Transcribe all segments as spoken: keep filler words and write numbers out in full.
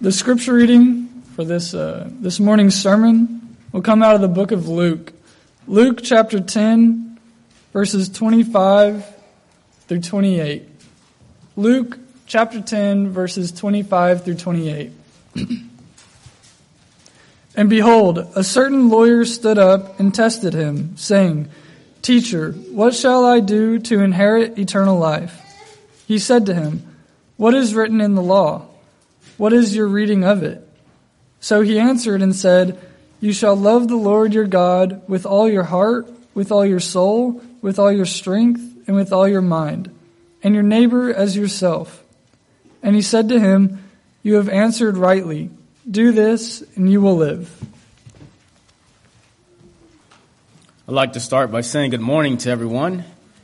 The scripture reading for this uh, this morning's sermon will come out of the book of Luke. Luke chapter ten, verses twenty-five through twenty-eight. Luke chapter ten, verses twenty-five through twenty-eight. And behold, a certain lawyer stood up and tested him, saying, Teacher, what shall I do to inherit eternal life? He said to him, What is written in the law? What is your reading of it? So he answered and said, You shall love the Lord your God with all your heart, with all your soul, with all your strength, and with all your mind, and your neighbor as yourself. And he said to him, You have answered rightly. Do this, and you will live. I'd like to start by saying good morning to everyone.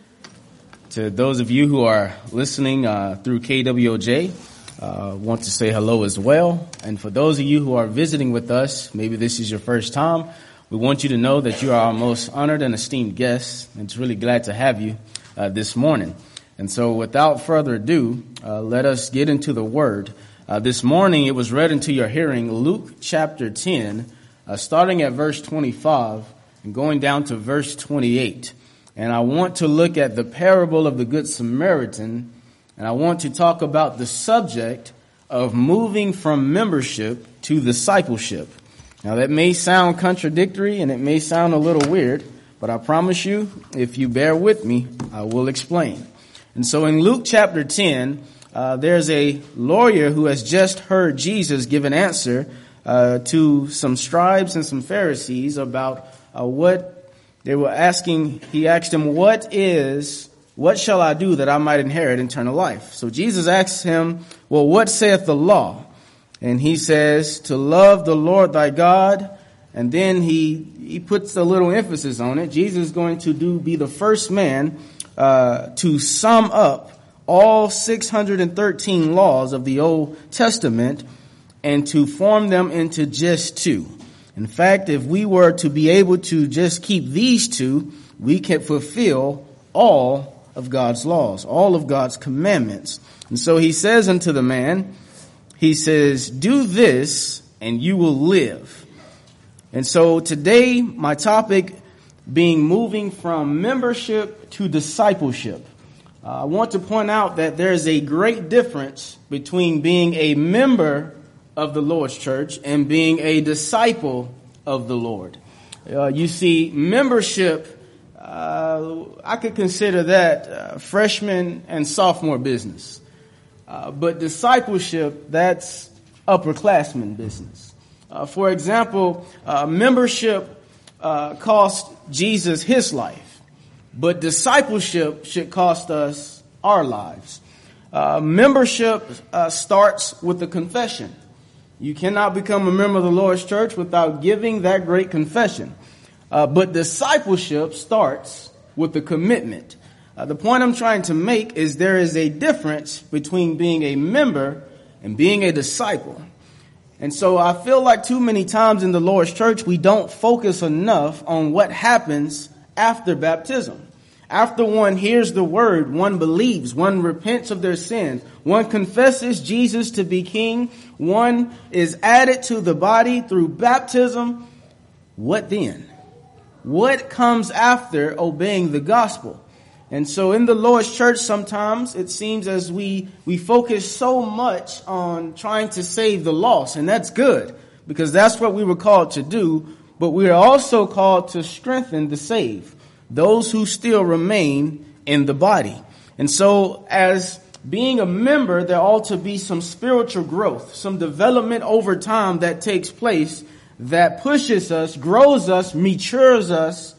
To those of you who are listening uh, through K W O J, I uh, want to say hello as well. And for those of you who are visiting with us, maybe this is your first time, we want you to know that you are our most honored and esteemed guests, and it's really glad to have you uh, this morning. And so without further ado, uh, let us get into the Word. Uh, this morning it was read into your hearing Luke chapter ten, uh, starting at verse twenty-five and going down to verse twenty-eight. And I want to look at the parable of the Good Samaritan, and I want to talk about the subject of moving from membership to discipleship. Now that may sound contradictory and it may sound a little weird, but I promise you, if you bear with me, I will explain. And so in Luke chapter ten, uh, there's a lawyer who has just heard Jesus give an answer uh, to some scribes and some Pharisees about uh, what they were asking. He asked him, what is What shall I do that I might inherit eternal life? So Jesus asks him, well, what saith the law? And he says, to love the Lord thy God. And then he he puts a little emphasis on it. Jesus is going to do be the first man uh, to sum up all six hundred thirteen laws of the Old Testament and to form them into just two. In fact, if we were to be able to just keep these two, we can fulfill all of God's laws, all of God's commandments. And so he says unto the man, he says, do this and you will live. And so today, my topic being moving from membership to discipleship. Uh, I want to point out that there is a great difference between being a member of the Lord's church and being a disciple of the Lord. Uh, you see, membership, Uh, I could consider that uh, freshman and sophomore business. Uh, but discipleship, that's upperclassmen business. Uh, for example, uh, membership uh, cost Jesus his life, but discipleship should cost us our lives. Uh, membership uh, starts with the confession. You cannot become a member of the Lord's church without giving that great confession. Uh, but discipleship starts with the commitment. Uh, the point I'm trying to make is there is a difference between being a member and being a disciple. And so I feel like too many times in the Lord's church, we don't focus enough on what happens after baptism. After one hears the word, one believes, one repents of their sins, one confesses Jesus to be king, one is added to the body through baptism. What then? What comes after obeying the gospel? And so in the Lord's church, sometimes it seems as we, we focus so much on trying to save the lost. And that's good because that's what we were called to do. But we are also called to strengthen the saved, those who still remain in the body. And so as being a member, there ought to be some spiritual growth, some development over time that takes place that pushes us, grows us, matures us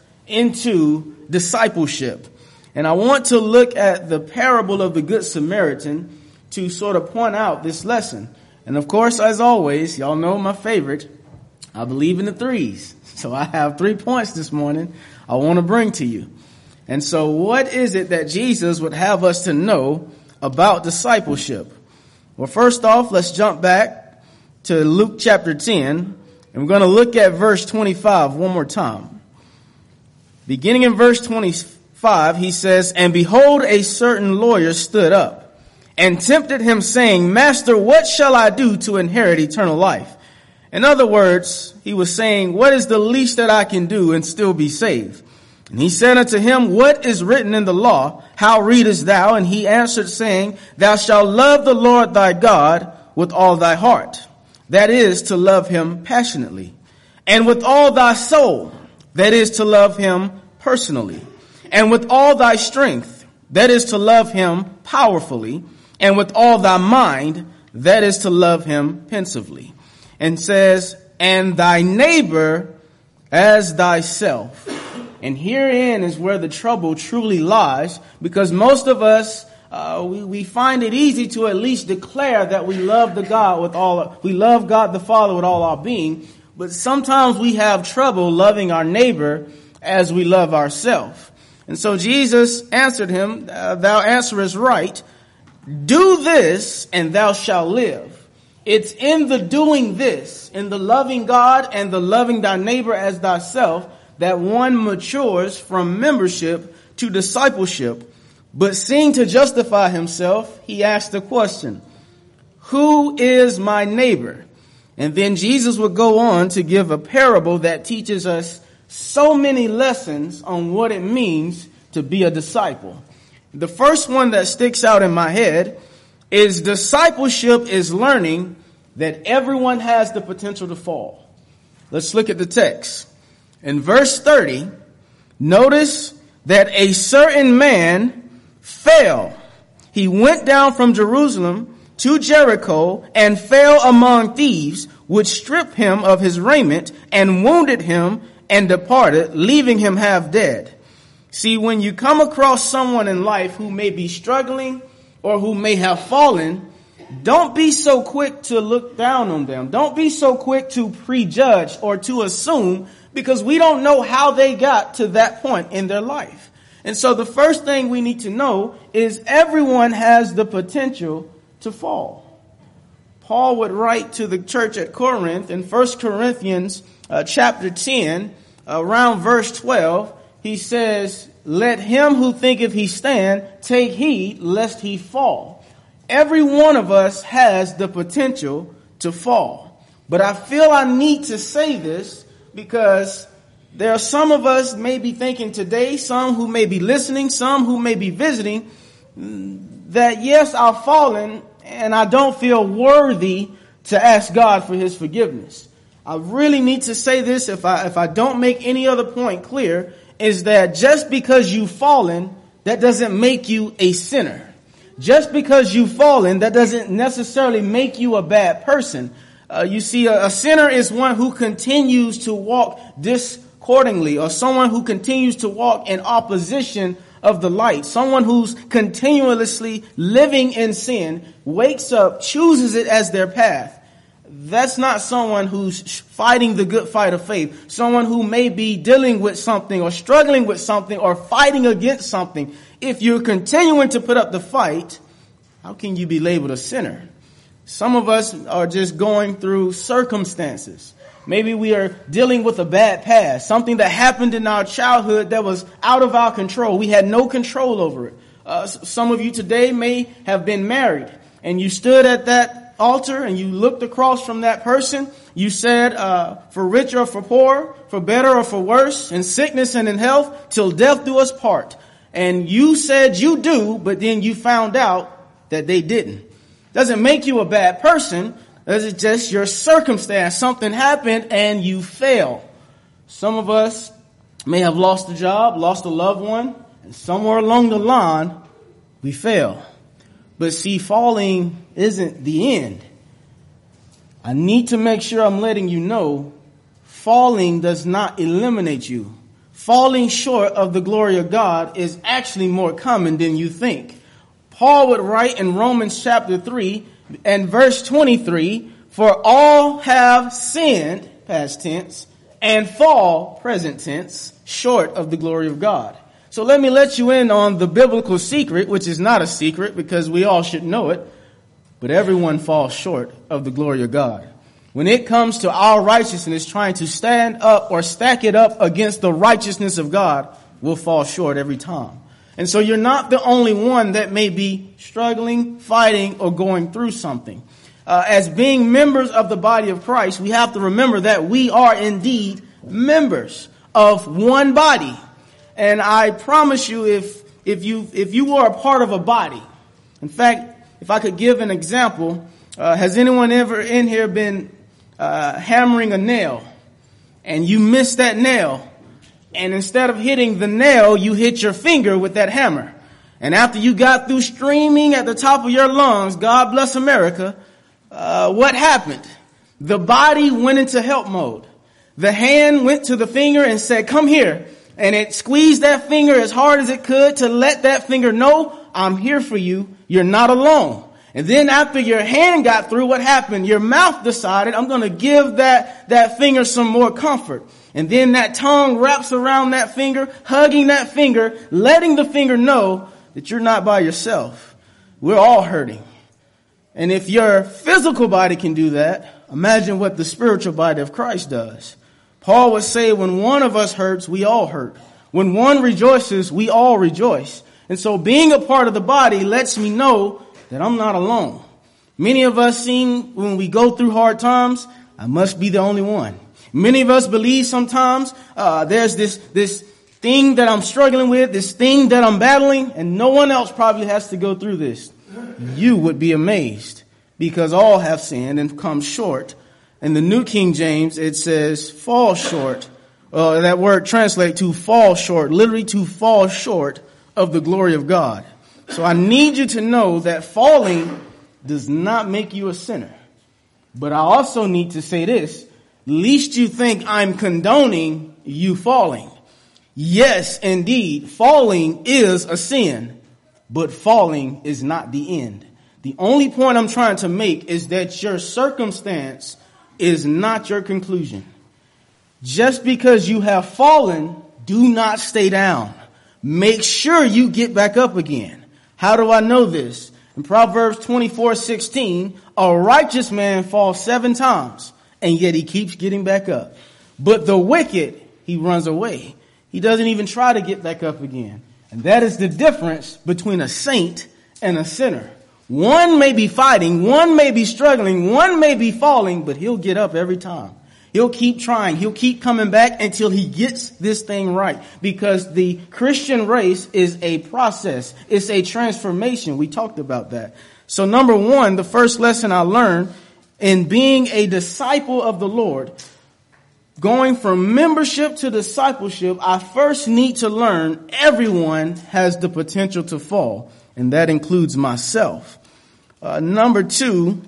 into discipleship. And I want to look at the parable of the Good Samaritan to sort of point out this lesson. And of course, as always, y'all know my favorite, I believe in the threes. So I have three points this morning I want to bring to you. And so what is it that Jesus would have us to know about discipleship? Well, first off, let's jump back to Luke chapter ten. And we're going to look at verse twenty-five one more time. Beginning in verse twenty-five, he says, And behold, a certain lawyer stood up and tempted him, saying, Master, what shall I do to inherit eternal life? In other words, he was saying, what is the least that I can do and still be saved? And he said unto him, What is written in the law? How readest thou? And he answered, saying, Thou shalt love the Lord thy God with all thy heart. That is, to love him passionately. And with all thy soul, that is, to love him personally. And with all thy strength, that is, to love him powerfully. And with all thy mind, that is, to love him pensively. And says, and thy neighbor as thyself. And herein is where the trouble truly lies, because most of us, uh, we, we find it easy to at least declare that we love the God with all, we love God the Father with all our being, but sometimes we have trouble loving our neighbor as we love ourselves. And so Jesus answered him, Thou answerest right, do this and thou shalt live. It's in the doing this, in the loving God and the loving thy neighbor as thyself, that one matures from membership to discipleship. But seeking to justify himself, he asked the question, who is my neighbor? And then Jesus would go on to give a parable that teaches us so many lessons on what it means to be a disciple. The first one that sticks out in my head is discipleship is learning that everyone has the potential to fall. Let's look at the text. In verse thirty, notice that a certain man fell. He went down from Jerusalem to Jericho and fell among thieves, which stripped him of his raiment and wounded him and departed, leaving him half dead. See, when you come across someone in life who may be struggling or who may have fallen, don't be so quick to look down on them. Don't be so quick to prejudge or to assume, because we don't know how they got to that point in their life. And so the first thing we need to know is everyone has the potential to fall. Paul would write to the church at Corinth in First Corinthians uh, chapter ten, around verse twelve. He says, let him who thinketh he stand take heed lest he fall. Every one of us has the potential to fall. But I feel I need to say this because there are some of us may be thinking today, some who may be listening, some who may be visiting, that yes, I've fallen and I don't feel worthy to ask God for his forgiveness. I really need to say this if I, if I don't make any other point clear, is that just because you've fallen, that doesn't make you a sinner. Just because you've fallen, that doesn't necessarily make you a bad person. Uh, you see, a, a sinner is one who continues to walk discordingly, or someone who continues to walk in opposition of the light. Someone who's continuously living in sin, wakes up, chooses it as their path. That's not someone who's fighting the good fight of faith. Someone who may be dealing with something or struggling with something or fighting against something. If you're continuing to put up the fight, how can you be labeled a sinner? Some of us are just going through circumstances. Maybe we are dealing with a bad past, something that happened in our childhood that was out of our control. We had no control over it. Uh, some of you today may have been married and you stood at that altar and you looked across from that person. You said, uh, for richer or for poor, for better or for worse, in sickness and in health, till death do us part. And you said you do, but then you found out that they didn't. Doesn't make you a bad person. It's just your circumstance. Something happened and you fail. Some of us may have lost a job, lost a loved one, and somewhere along the line, we fail. But see, falling isn't the end. I need to make sure I'm letting you know, falling does not eliminate you. Falling short of the glory of God is actually more common than you think. Paul would write in Romans chapter three and verse twenty-three, for all have sinned, past tense, and fall, present tense, short of the glory of God. So let me let you in on the biblical secret, which is not a secret because we all should know it, but everyone falls short of the glory of God. When it comes to our righteousness, trying to stand up or stack it up against the righteousness of God, we'll fall short every time. And so you're not the only one that may be struggling, fighting, or going through something. Uh, as being members of the body of Christ, we have to remember that we are indeed members of one body. And I promise you, if if you if you were a part of a body, in fact, if I could give an example, uh, has anyone ever in here been uh, hammering a nail and you missed that nail? And instead of hitting the nail, you hit your finger with that hammer. And after you got through screaming at the top of your lungs, God bless America, uh, what happened? The body went into help mode. The hand went to the finger and said, come here. And it squeezed that finger as hard as it could to let that finger know, I'm here for you. You're not alone. And then after your hand got through, what happened? Your mouth decided, I'm going to give that, that finger some more comfort. And then that tongue wraps around that finger, hugging that finger, letting the finger know that you're not by yourself. We're all hurting. And if your physical body can do that, imagine what the spiritual body of Christ does. Paul would say, when one of us hurts, we all hurt. When one rejoices, we all rejoice. And so being a part of the body lets me know that I'm not alone. Many of us seem, when we go through hard times, I must be the only one. Many of us believe sometimes uh, there's this this thing that I'm struggling with, this thing that I'm battling, and no one else probably has to go through this. You would be amazed, because all have sinned and come short. In the New King James, it says fall short. Uh, that word translate to fall short, literally to fall short of the glory of God. So I need you to know that falling does not make you a sinner. But I also need to say this. Lest you think I'm condoning you falling. Yes, indeed, falling is a sin, but falling is not the end. The only point I'm trying to make is that your circumstance is not your conclusion. Just because you have fallen, do not stay down. Make sure you get back up again. How do I know this? In Proverbs twenty-four sixteen, a righteous man falls seven times, and yet he keeps getting back up. But the wicked, he runs away. He doesn't even try to get back up again. And that is the difference between a saint and a sinner. One may be fighting, one may be struggling, one may be falling, but he'll get up every time. He'll keep trying. He'll keep coming back until he gets this thing right. Because the Christian race is a process. It's a transformation. We talked about that. So number one, the first lesson I learned in being a disciple of the Lord, going from membership to discipleship, I first need to learn everyone has the potential to fall. And that includes myself. Uh, number two,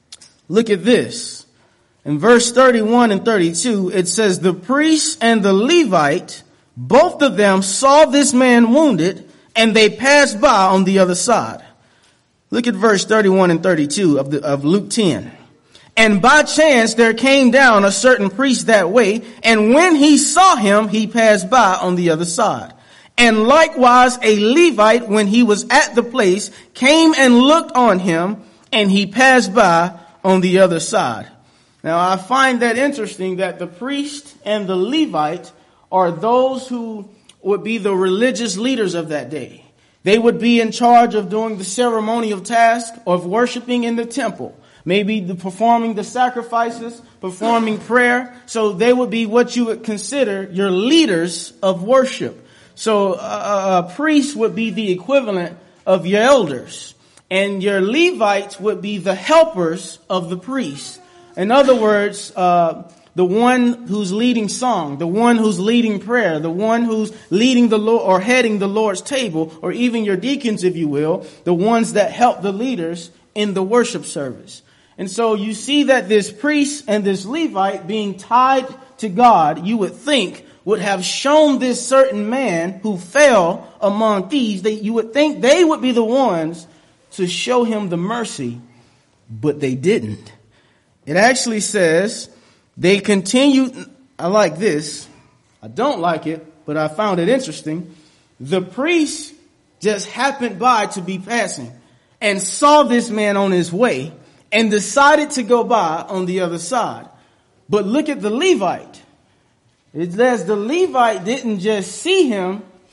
look at this. In verse thirty-one and thirty-two, it says, the priest and the Levite, both of them saw this man wounded, and they passed by on the other side. Look at verse thirty-one and thirty-two of, the, of Luke ten. And by chance there came down a certain priest that way, and when he saw him, he passed by on the other side. And likewise a Levite, when he was at the place, came and looked on him, and he passed by on the other side. Now, I find that interesting that the priest and the Levite are those who would be the religious leaders of that day. They would be in charge of doing the ceremonial task of worshiping in the temple, maybe the performing the sacrifices, performing prayer. So they would be what you would consider your leaders of worship. So a, a priest would be the equivalent of your elders, and your Levites would be the helpers of the priest. In other words, uh, the one who's leading song, the one who's leading prayer, the one who's leading the Lord or heading the Lord's table, or even your deacons, if you will, the ones that help the leaders in the worship service. And so you see that this priest and this Levite being tied to God, you would think would have shown this certain man who fell among thieves, that you would think they would be the ones to show him the mercy, but they didn't. It actually says they continued. I like this. I don't like it, but I found it interesting. The priest just happened by to be passing and saw this man on his way and decided to go by on the other side. But look at the Levite. It says the Levite didn't just see him.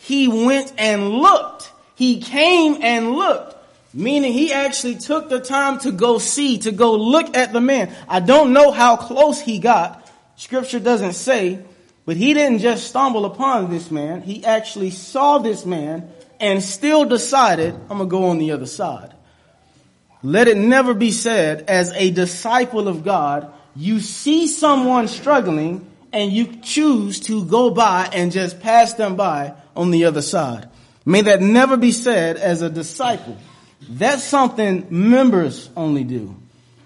he went and looked. He came and looked, meaning he actually took the time to go see, to go look at the man. I don't know how close he got. Scripture doesn't say, but he didn't just stumble upon this man. He actually saw this man and still decided, I'm going to go on the other side. Let it never be said, as a disciple of God, you see someone struggling and you choose to go by and just pass them by on the other side. May that never be said as a disciple. That's something members only do.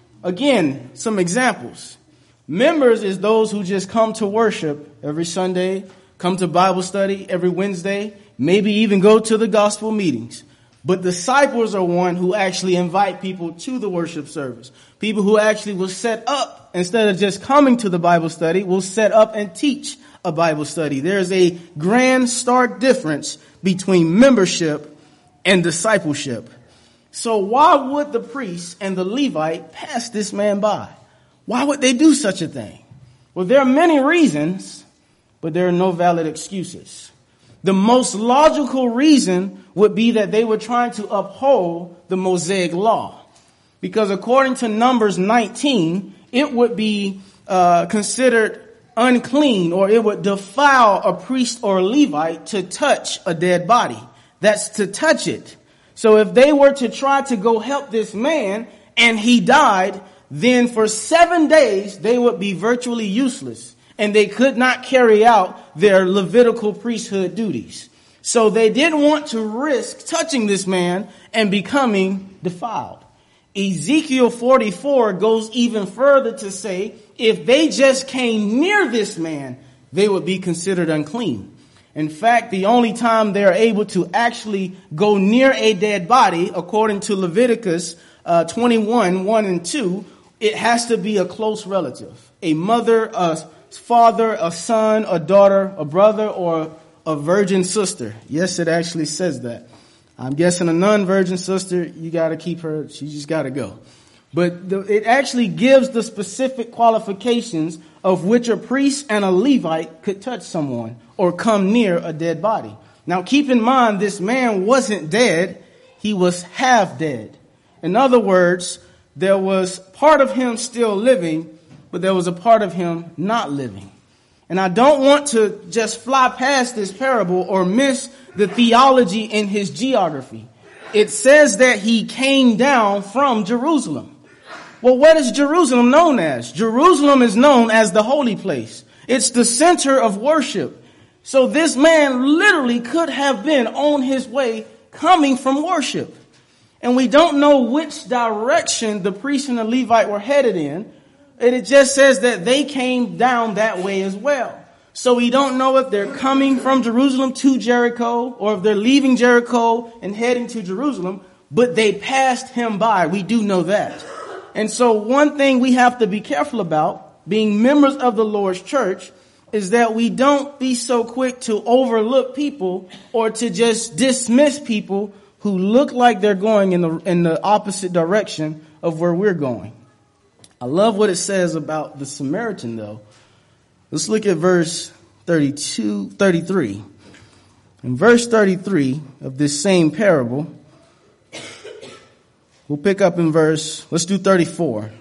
Again, some examples. Members is those who just come to worship every Sunday, come to Bible study every Wednesday, maybe even go to the gospel meetings. But disciples are one who actually invite people to the worship service. People who actually will set up, instead of just coming to the Bible study, will set up and teach a Bible study. There's a grand stark difference between membership and discipleship. So why would the priest and the Levite pass this man by? Why would they do such a thing? Well, there are many reasons, but there are no valid excuses. The most logical reason would be that they were trying to uphold the Mosaic law. Because according to Numbers nineteen, it would be uh, considered unclean, or it would defile a priest or a Levite to touch a dead body. That's to touch it. So if they were to try to go help this man and he died, then for seven days they would be virtually useless and they could not carry out their Levitical priesthood duties. So they didn't want to risk touching this man and becoming defiled. Ezekiel forty-four goes even further to say if they just came near this man, they would be considered unclean. In fact, the only time they're able to actually go near a dead body, according to Leviticus uh, twenty-one, one and two, it has to be a close relative. A mother, a father, a son, a daughter, a brother, or a virgin sister. Yes, it actually says that. I'm guessing a non-virgin sister, you got to keep her, she just got to go. But the, it actually gives the specific qualifications of which a priest and a Levite could touch someone or come near a dead body. Now keep in mind, this man wasn't dead, he was half dead. In other words, there was part of him still living, but there was a part of him not living. And I don't want to just fly past this parable or miss the theology in his geography. It says that he came down from Jerusalem. Well, what is Jerusalem known as? Jerusalem is known as the holy place. It's the center of worship. So this man literally could have been on his way coming from worship. And we don't know which direction the priest and the Levite were headed in. And it just says that they came down that way as well. So we don't know if they're coming from Jerusalem to Jericho or if they're leaving Jericho and heading to Jerusalem, but they passed him by. We do know that. And so one thing we have to be careful about, being members of the Lord's church, is that we don't be so quick to overlook people or to just dismiss people who look like they're going in the in the opposite direction of where we're going. I love what it says about the Samaritan, though. Let's look at verse thirty-two, thirty-three. In verse thirty-three of this same parable, we'll pick up in verse, let's do thirty-four.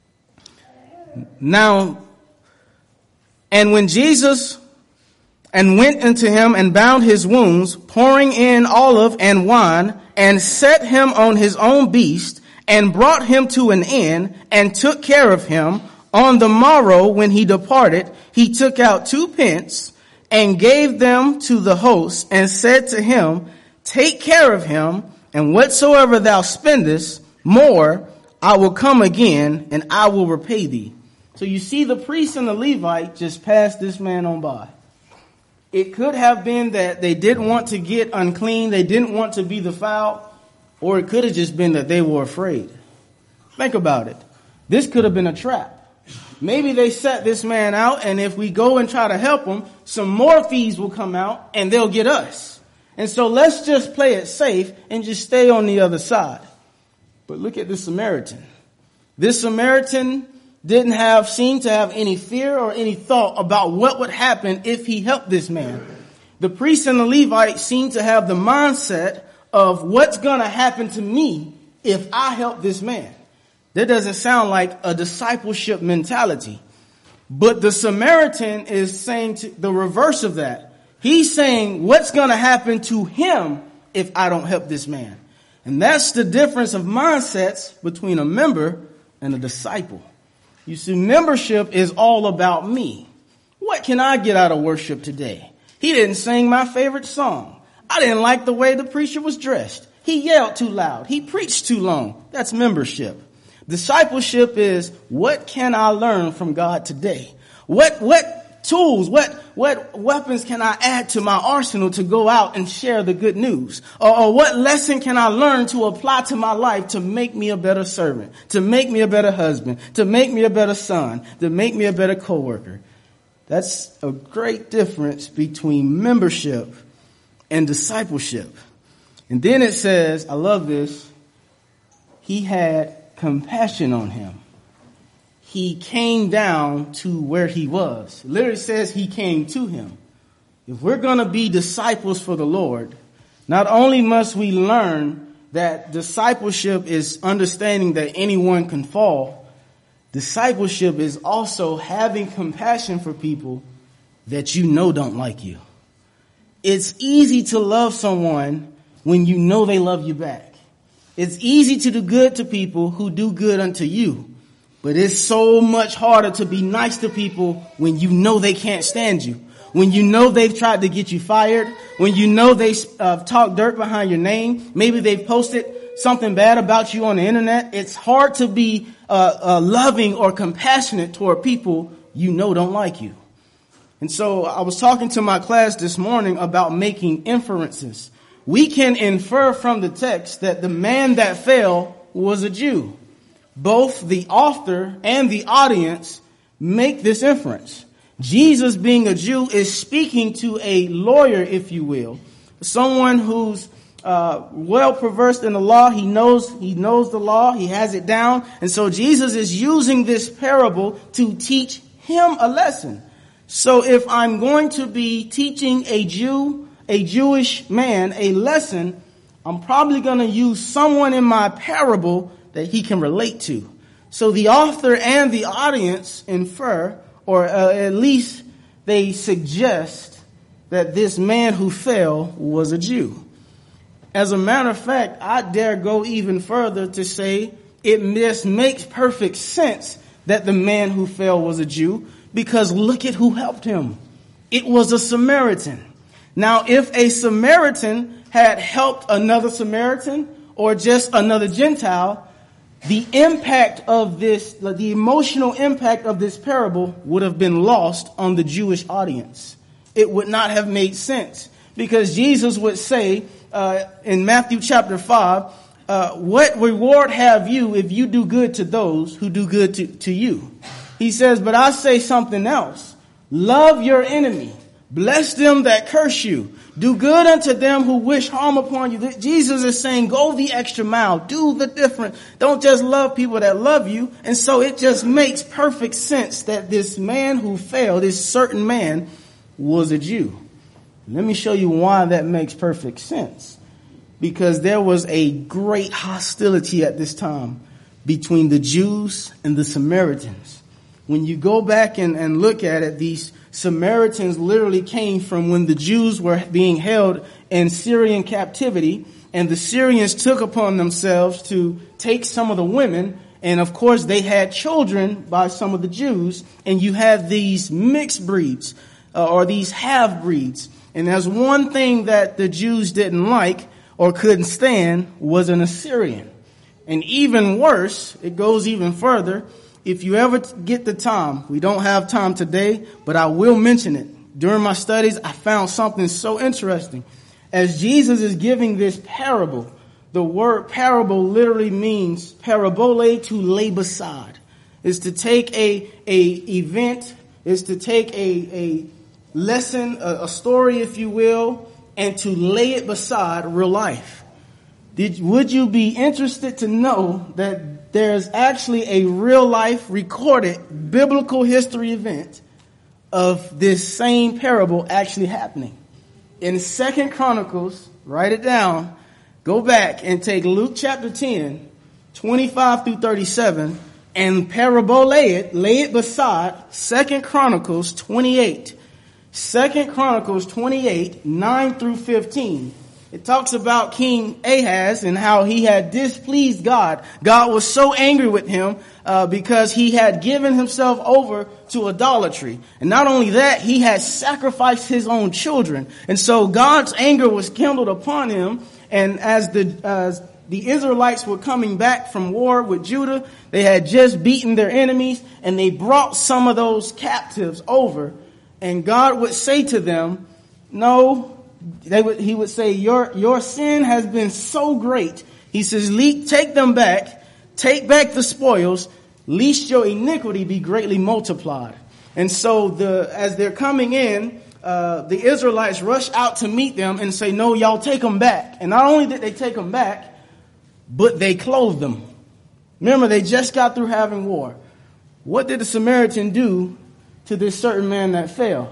Now, and when Jesus and went unto him and bound his wounds, pouring in olive and wine, and set him on his own beast, and brought him to an inn, and took care of him. On the morrow, when he departed, he took out two pence, and gave them to the host, and said to him, take care of him, and whatsoever thou spendest more, I will come again, and I will repay thee. So you see, the priest and the Levite just passed this man on by. It could have been that they didn't want to get unclean, they didn't want to be defiled, or it could have just been that they were afraid. Think about it. This could have been a trap. Maybe they set this man out, and if we go and try to help him, some more thieves will come out, and they'll get us. And so let's just play it safe and just stay on the other side. But look at the Samaritan. This Samaritan didn't have, seem to have any fear or any thought about what would happen if he helped this man. The priest and the Levite seem to have the mindset of what's going to happen to me if I help this man. That doesn't sound like a discipleship mentality. But the Samaritan is saying to the reverse of that. He's saying what's going to happen to him if I don't help this man. And that's the difference of mindsets between a member and a disciple. You see, membership is all about me. What can I get out of worship today? He didn't sing my favorite song. I didn't like the way the preacher was dressed. He yelled too loud. He preached too long. That's membership. Discipleship is, what can I learn from God today? What, what tools, what, what weapons can I add to my arsenal to go out and share the good news? Or, or what lesson can I learn to apply to my life to make me a better servant, to make me a better husband, to make me a better son, to make me a better coworker? That's a great difference between membership and discipleship. And then it says, I love this, he had compassion on him. He came down to where he was. It literally says he came to him. If we're going to be disciples for the Lord, not only must we learn that discipleship is understanding that anyone can fall, discipleship is also having compassion for people that you know don't like you. It's easy to love someone when you know they love you back. It's easy to do good to people who do good unto you. But it's so much harder to be nice to people when you know they can't stand you. When you know they've tried to get you fired. When you know they uh, talk dirt behind your name. Maybe they've posted something bad about you on the internet. It's hard to be uh, uh, loving or compassionate toward people you know don't like you. And so I was talking to my class this morning about making inferences. We can infer from the text that the man that fell was a Jew. Both the author and the audience make this inference. Jesus, being a Jew, is speaking to a lawyer, if you will, someone who's uh, well versed in the law. He knows he knows the law. He has it down. And so Jesus is using this parable to teach him a lesson. So if I'm going to be teaching a Jew, a Jewish man, a lesson, I'm probably going to use someone in my parable that he can relate to. So the author and the audience infer, or uh, at least they suggest, that this man who fell was a Jew. As a matter of fact, I dare go even further to say it just makes perfect sense that the man who fell was a Jew, because look at who helped him. It was a Samaritan. Now, if a Samaritan had helped another Samaritan or just another Gentile, the impact of this, the emotional impact of this parable would have been lost on the Jewish audience. It would not have made sense, because Jesus would say uh, in Matthew chapter five, uh, what reward have you if you do good to those who do good to, to you? He says, but I say something else. Love your enemy. Bless them that curse you. Do good unto them who wish harm upon you. Jesus is saying, go the extra mile. Do the different. Don't just love people that love you. And so it just makes perfect sense that this man who fell, this certain man, was a Jew. Let me show you why that makes perfect sense. Because there was a great hostility at this time between the Jews and the Samaritans. When you go back and, and look at it, these Samaritans literally came from when the Jews were being held in Syrian captivity, and the Syrians took upon themselves to take some of the women, and of course they had children by some of the Jews, and you have these mixed breeds uh, or these half-breeds. And there's one thing that the Jews didn't like or couldn't stand was an Assyrian. And even worse, it goes even further. If you ever get the time, we don't have time today, but I will mention it. During my studies, I found something so interesting. As Jesus is giving this parable, the word parable literally means parabole, to lay beside. Is to take a, a event, is to take a, a lesson, a, a story, if you will, and to lay it beside real life. Did, would you be interested to know that there's actually a real life recorded biblical history event of this same parable actually happening? In Second Chronicles, write it down, go back and take Luke chapter ten, twenty-five through thirty-seven, and parabole it, lay it beside Second Chronicles twenty-eight. Second Chronicles twenty-eight, nine through fifteen. It talks about King Ahaz and how he had displeased God. God was so angry with him uh, because he had given himself over to idolatry. And not only that, he had sacrificed his own children. And so God's anger was kindled upon him. And as the as the Israelites were coming back from war with Judah, they had just beaten their enemies, and they brought some of those captives over. And God would say to them, no, They would, he would say, your, your sin has been so great. He says, take them back, take back the spoils, lest your iniquity be greatly multiplied. And so the, as they're coming in, uh, the Israelites rush out to meet them and say, no, y'all take them back. And not only did they take them back, but they clothed them. Remember, they just got through having war. What did the Samaritan do to this certain man that fell?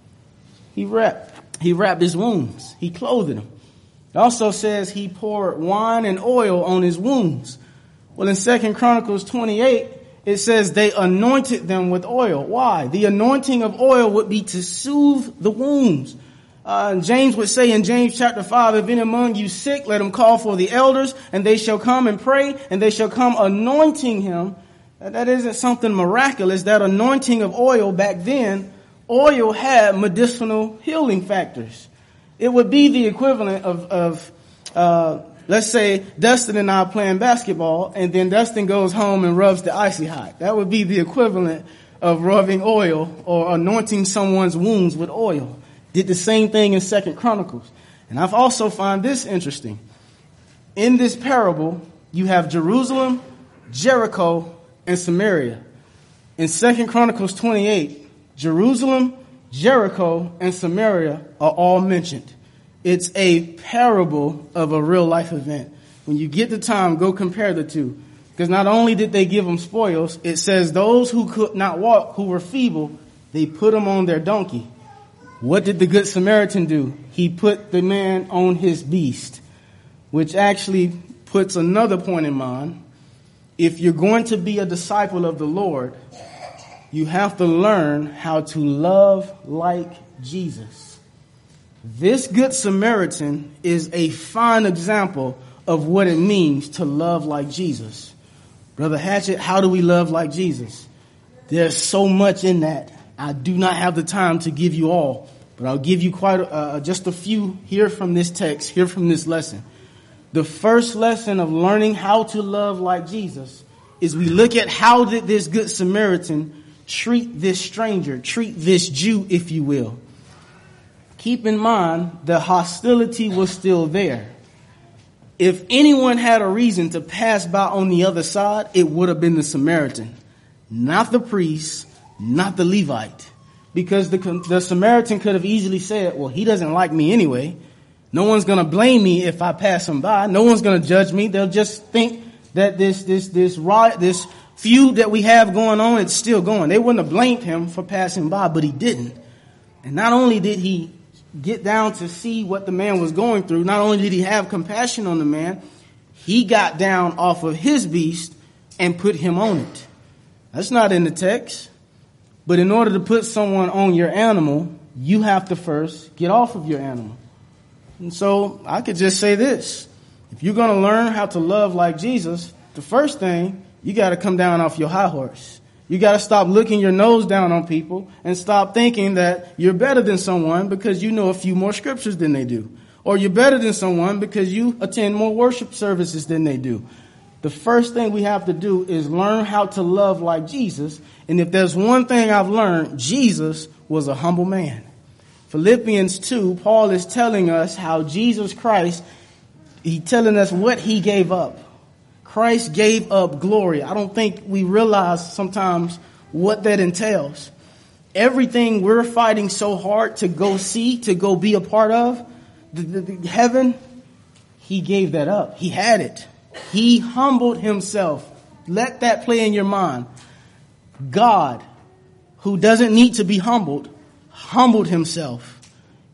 He wrapped. He wrapped his wounds. He clothed him. It also says he poured wine and oil on his wounds. Well, in Second Chronicles twenty-eight, it says they anointed them with oil. Why? The anointing of oil would be to soothe the wounds. Uh, James would say in James chapter five, if any among you sick, let him call for the elders, and they shall come and pray, and they shall come anointing him. That isn't something miraculous. That anointing of oil back then, oil had medicinal healing factors. It would be the equivalent of, of uh, let's say Dustin and I playing basketball, and then Dustin goes home and rubs the icy hot. That would be the equivalent of rubbing oil or anointing someone's wounds with oil. Did the same thing in Second Chronicles. And I've also found this interesting. In this parable, you have Jerusalem, Jericho, and Samaria. In Second Chronicles twenty-eight, Jerusalem, Jericho, and Samaria are all mentioned. It's a parable of a real life event. When you get the time, go compare the two. Because not only did they give them spoils, it says those who could not walk, who were feeble, they put them on their donkey. What did the Good Samaritan do? He put the man on his beast, which actually puts another point in mind. If you're going to be a disciple of the Lord, you have to learn how to love like Jesus. This Good Samaritan is a fine example of what it means to love like Jesus. Brother Hatchett, how do we love like Jesus? There's so much in that. I do not have the time to give you all, but I'll give you quite uh, just a few here from this text, here from this lesson. The first lesson of learning how to love like Jesus is we look at how did this Good Samaritan treat this stranger, treat this Jew, if you will. Keep in mind, the hostility was still there. If anyone had a reason to pass by on the other side, it would have been the Samaritan, not the priest, not the Levite. Because the, the Samaritan could have easily said, well, he doesn't like me anyway. No one's going to blame me if I pass him by. No one's going to judge me. They'll just think that this, this, this riot, this feud that we have going on, it's still going. They wouldn't have blamed him for passing by, but he didn't. And not only did he get down to see what the man was going through, not only did he have compassion on the man, he got down off of his beast and put him on it. That's not in the text. But in order to put someone on your animal, you have to first get off of your animal. And so I could just say this. If you're going to learn how to love like Jesus, the first thing, you got to come down off your high horse. You got to stop looking your nose down on people and stop thinking that you're better than someone because you know a few more scriptures than they do. Or you're better than someone because you attend more worship services than they do. The first thing we have to do is learn how to love like Jesus. And if there's one thing I've learned, Jesus was a humble man. Philippians two, Paul is telling us how Jesus Christ, he's telling us what he gave up. Christ gave up glory. I don't think we realize sometimes what that entails. Everything we're fighting so hard to go see, to go be a part of, the, the, the heaven, he gave that up. He had it. He humbled himself. Let that play in your mind. God, who doesn't need to be humbled, humbled himself.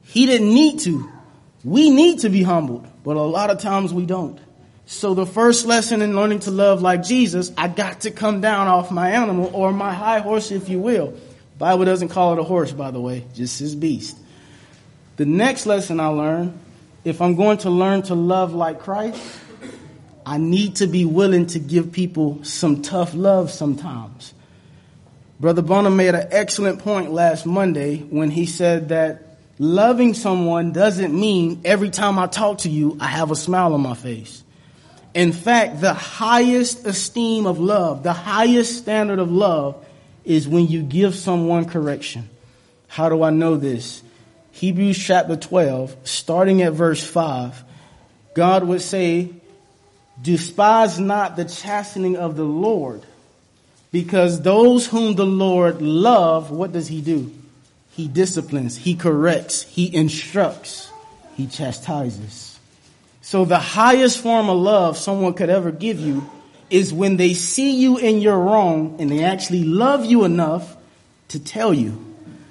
He didn't need to. We need to be humbled, but a lot of times we don't. So the first lesson in learning to love like Jesus, I got to come down off my animal, or my high horse, if you will. Bible doesn't call it a horse, by the way, just his beast. The next lesson I learned, if I'm going to learn to love like Christ, I need to be willing to give people some tough love sometimes. Brother Bonham made an excellent point last Monday when he said that loving someone doesn't mean every time I talk to you, I have a smile on my face. In fact, the highest esteem of love, the highest standard of love is when you give someone correction. How do I know this? Hebrews chapter twelve, starting at verse five, God would say, despise not the chastening of the Lord, because those whom the Lord love, what does he do? He disciplines, he corrects, he instructs, he chastises. So the highest form of love someone could ever give you is when they see you in your wrong and they actually love you enough to tell you.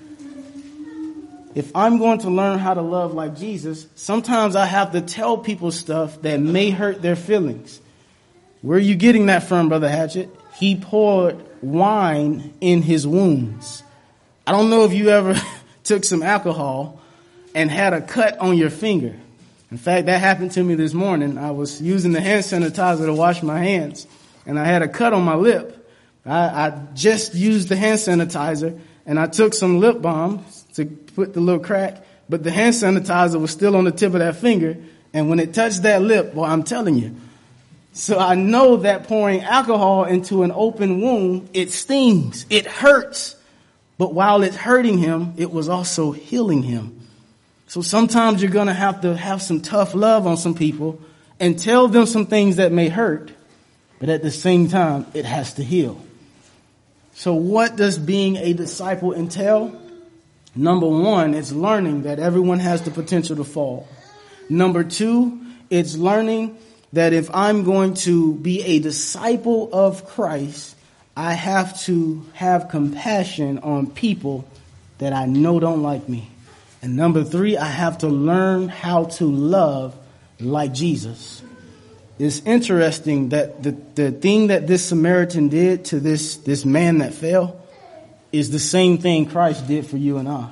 If I'm going to learn how to love like Jesus, sometimes I have to tell people stuff that may hurt their feelings. Where are you getting that from, Brother Hatchett? He poured wine in his wounds. I don't know if you ever took some alcohol and had a cut on your finger. In fact, that happened to me this morning. I was using the hand sanitizer to wash my hands, and I had a cut on my lip. I, I just used the hand sanitizer, and I took some lip balm to put the little crack, but the hand sanitizer was still on the tip of that finger, and when it touched that lip, well, I'm telling you. So I know that pouring alcohol into an open wound, it stings, it hurts. But while it's hurting him, it was also healing him. So sometimes you're going to have to have some tough love on some people and tell them some things that may hurt, but at the same time, it has to heal. So what does being a disciple entail? Number one, it's learning that everyone has the potential to fall. Number two, it's learning that if I'm going to be a disciple of Christ, I have to have compassion on people that I know don't like me. And number three, I have to learn how to love like Jesus. It's interesting that the, the thing that this Samaritan did to this, this man that fell is the same thing Christ did for you and I.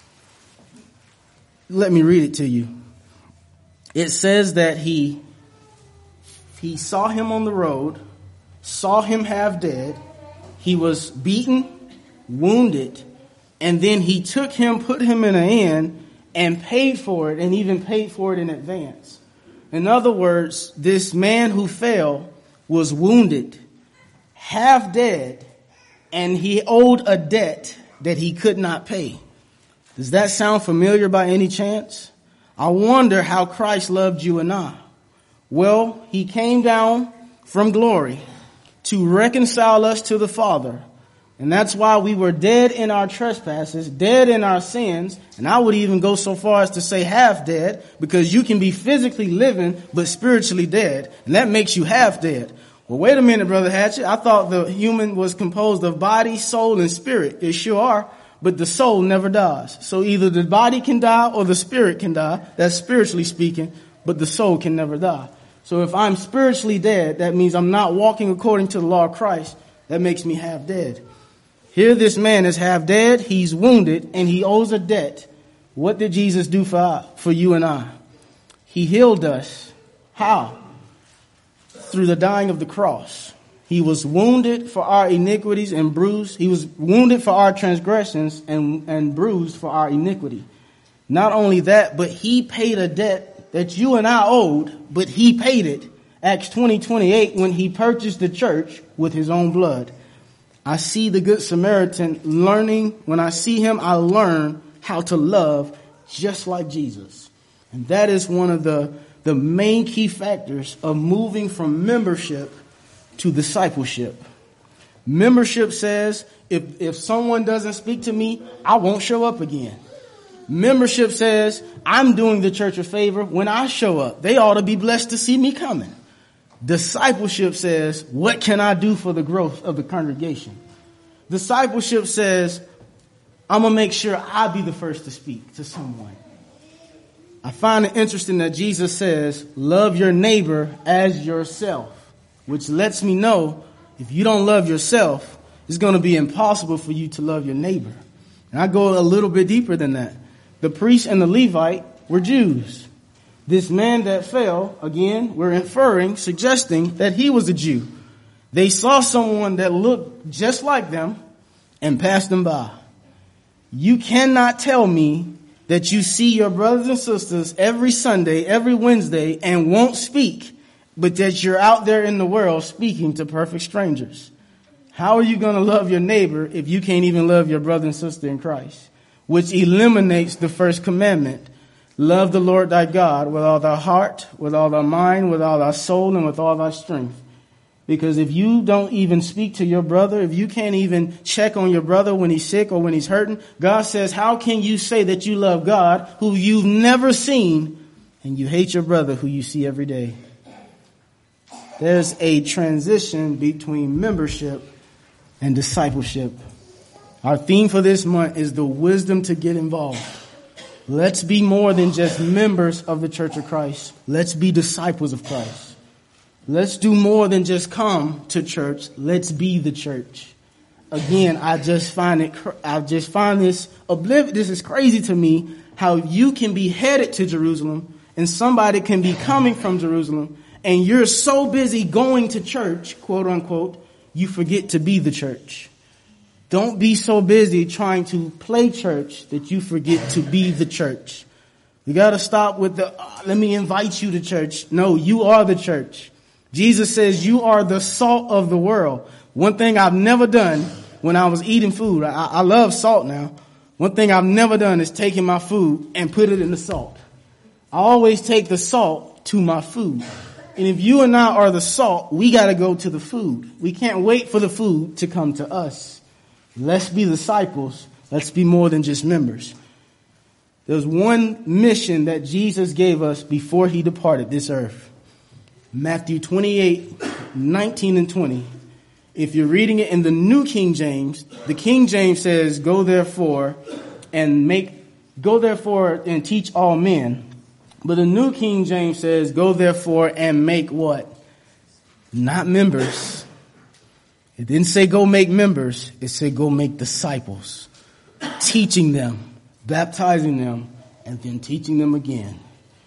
Let me read it to you. It says that he, he saw him on the road, saw him half dead. He was beaten, wounded, and then he took him, put him in an inn, and paid for it, and even paid for it in advance. In other words, this man who fell was wounded, half dead, and he owed a debt that he could not pay. Does that sound familiar by any chance? I wonder how Christ loved you and I. Well, he came down from glory to reconcile us to the Father. And that's why we were dead in our trespasses, dead in our sins. And I would even go so far as to say half dead, because you can be physically living, but spiritually dead. And that makes you half dead. Well, wait a minute, Brother Hatchett. I thought the human was composed of body, soul, and spirit. It sure are. But the soul never dies. So either the body can die or the spirit can die. That's spiritually speaking. But the soul can never die. So if I'm spiritually dead, that means I'm not walking according to the law of Christ. That makes me half dead. Here this man is half dead, he's wounded, and he owes a debt. What did Jesus do for, for you and I? He healed us. How? Through the dying of the cross. He was wounded for our iniquities and bruised. He was wounded for our transgressions and, and bruised for our iniquity. Not only that, but he paid a debt that you and I owed, but he paid it. Acts twenty twenty-eight, when he purchased the church with his own blood. I see the Good Samaritan learning. When I see him, I learn how to love just like Jesus. And that is one of the, the main key factors of moving from membership to discipleship. Membership says, if, if someone doesn't speak to me, I won't show up again. Membership says, I'm doing the church a favor when I show up. They ought to be blessed to see me coming. Discipleship says, what can I do for the growth of the congregation? Discipleship says, I'm going to make sure I be the first to speak to someone. I find it interesting that Jesus says, love your neighbor as yourself, which lets me know if you don't love yourself, it's going to be impossible for you to love your neighbor. And I go a little bit deeper than that. The priest and the Levite were Jews. This man that fell, again, we're inferring, suggesting that he was a Jew. They saw someone that looked just like them and passed them by. You cannot tell me that you see your brothers and sisters every Sunday, every Wednesday, and won't speak, but that you're out there in the world speaking to perfect strangers. How are you going to love your neighbor if you can't even love your brother and sister in Christ? Which eliminates the first commandment. Love the Lord thy God with all thy heart, with all thy mind, with all thy soul, and with all thy strength. Because if you don't even speak to your brother, if you can't even check on your brother when he's sick or when he's hurting, God says, how can you say that you love God who you've never seen and you hate your brother who you see every day? There's a transition between membership and discipleship. Our theme for this month is the wisdom to get involved. Let's be more than just members of the Church of Christ. Let's be disciples of Christ. Let's do more than just come to church. Let's be the church. Again, I just find it, I just find this oblivious. This is crazy to me how you can be headed to Jerusalem and somebody can be coming from Jerusalem and you're so busy going to church, quote unquote, you forget to be the church. Don't be so busy trying to play church that you forget to be the church. You got to stop with the, oh, let me invite you to church. No, you are the church. Jesus says you are the salt of the world. One thing I've never done when I was eating food, I, I love salt now. One thing I've never done is taking my food and put it in the salt. I always take the salt to my food. And if you and I are the salt, we got to go to the food. We can't wait for the food to come to us. Let's be disciples. Let's be more than just members. There's one mission that Jesus gave us before he departed this earth. Matthew twenty-eight, nineteen and twenty. If you're reading it in the New King James, the King James says, go therefore and make, go therefore and teach all men. But the New King James says, go therefore and make what? Not members. It didn't say go make members. It said go make disciples, teaching them, baptizing them, and then teaching them again.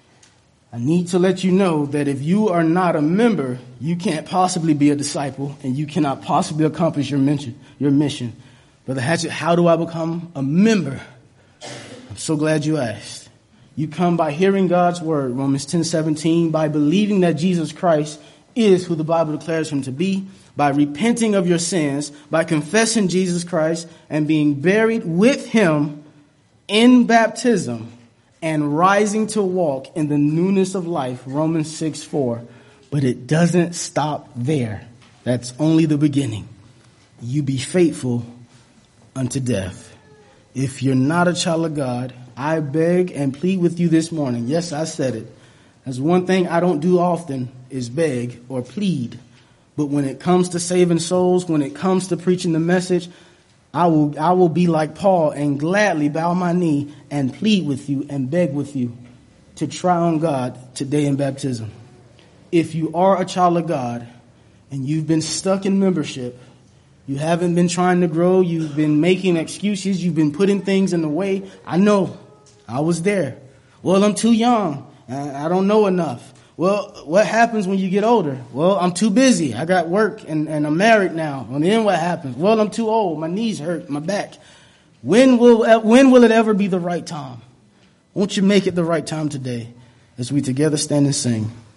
I need to let you know that if you are not a member, you can't possibly be a disciple and you cannot possibly accomplish your mission. Your mission. Brother Hatchett, how do I become a member? I'm so glad you asked. You come by hearing God's word, Romans ten seventeen, by believing that Jesus Christ is who the Bible declares him to be, by repenting of your sins, by confessing Jesus Christ and being buried with him in baptism, and rising to walk in the newness of life, Romans six four. But it doesn't stop there. That's only the beginning. You be faithful unto death. If you're not a child of God, I beg and plead with you this morning. Yes, I said it. That's one thing I don't do often is beg or plead. But when it comes to saving souls, when it comes to preaching the message, I will I will be like Paul and gladly bow my knee and plead with you and beg with you to try on God today in baptism. If you are a child of God and you've been stuck in membership, you haven't been trying to grow, you've been making excuses, you've been putting things in the way. I know. I was there. Well, I'm too young. I don't know enough. Well, what happens when you get older? Well, I'm too busy. I got work and, and I'm married now. And then what happens? Well, I'm too old. My knees hurt, my back. When will, when will it ever be the right time? Won't you make it the right time today as we together stand and sing?